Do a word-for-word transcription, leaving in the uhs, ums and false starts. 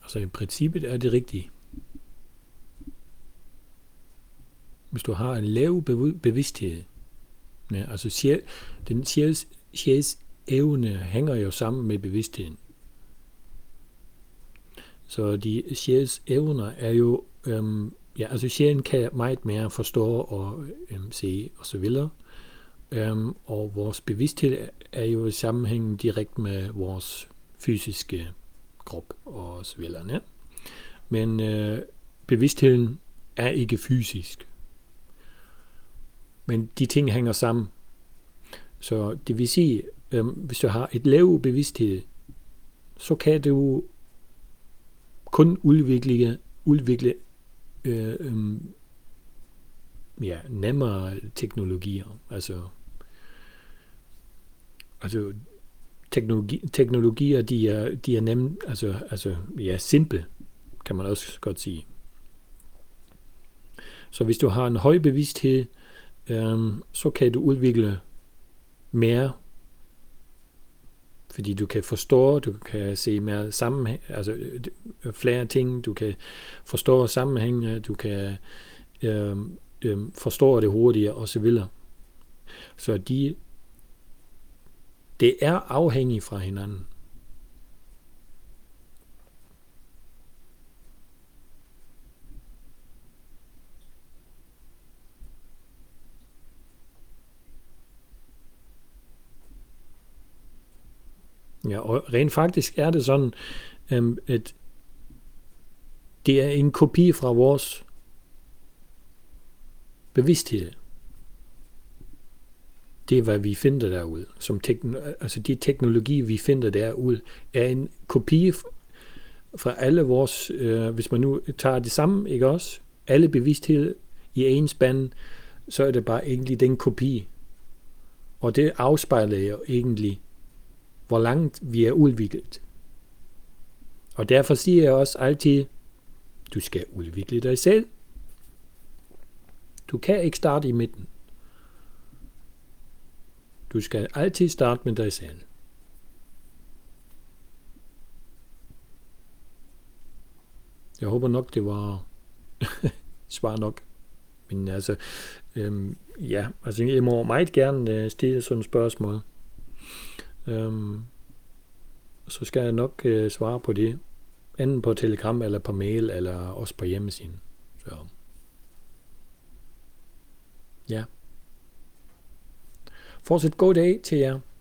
Altså i princippet er det rigtigt. Hvis du har en lav bevidsthed, ja, altså sjæl, den sjæls, sjæls evne hænger jo sammen med bevidstheden. Så de sjæls evner er jo, øhm, ja, altså sjælen kan meget mere forstå og øhm, se og så videre. Øhm, og vores bevidsthed er jo i sammenhæng direkte med vores fysiske krop og så videre. Ja? Men øh, bevidstheden er ikke fysisk. Men de ting hænger sammen. Så det vil sige, øhm, hvis du har et lav bevidsthed, så kan du kun udvikle, udvikle øh, øh, ja, nemmere teknologier. Altså, altså teknologi, teknologier, de er, de er nemme, altså, altså ja, simple, kan man også godt sige. Så hvis du har en høj bevidsthed, øh, så kan du udvikle mere, fordi du kan forstå, du kan se mere sammenhæng, altså flere ting, du kan forstå sammenhænge, du kan øh, øh, forstå det hurtigere og så videre. Så de, det er afhængigt fra hinanden. Ja, og rent faktisk er det sådan, øhm, at det er en kopi fra vores bevidsthed. Det er, hvad vi finder derude. Som tekn- altså de teknologi, vi finder derude, er en kopi fra alle vores, øh, hvis man nu tager det samme, ikke også? Alle bevidsthed i en spand, så er det bare egentlig den kopi. Og det afspejler jo egentlig, hvor langt vi er udviklet. Og derfor siger jeg også altid, du skal udvikle dig selv. Du kan ikke starte i midten. Du skal altid starte med dig selv. Jeg håber nok, det var svar nok. Men altså, øhm, ja, altså jeg må meget gerne øh, stille sådan et spørgsmål. Øhm, så skal jeg nok øh, svare på det. Enten på Telegram, eller på mail, eller også på hjemmesiden. Så. Ja. Fortsæt god dag til jer.